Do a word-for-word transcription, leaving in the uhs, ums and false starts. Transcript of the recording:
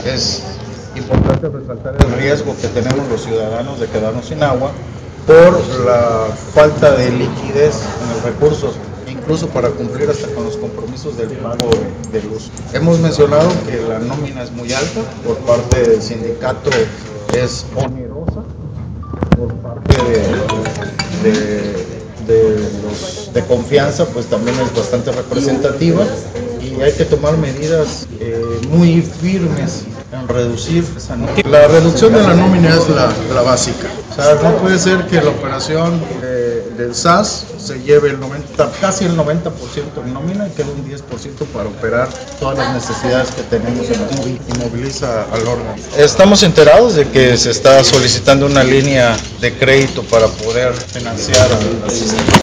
es importante resaltar el riesgo que tenemos los ciudadanos de quedarnos sin agua por la falta de liquidez en los recursos, incluso para cumplir hasta con los compromisos del pago de luz. Hemos mencionado que la nómina es muy alta, por parte del sindicato es onerosa, por parte de, de, de los de confianza pues también es bastante representativa, y hay que tomar medidas eh, muy firmes en reducir esa nómina. La reducción de la nómina es la, la básica. O sea, no puede ser que la operación de, del S A S se lleve el noventa, casi el noventa por ciento en nómina y quede un diez por ciento para operar todas las necesidades que tenemos en y moviliza al órgano. Estamos enterados de que se está solicitando una línea de crédito para poder financiar el sistema.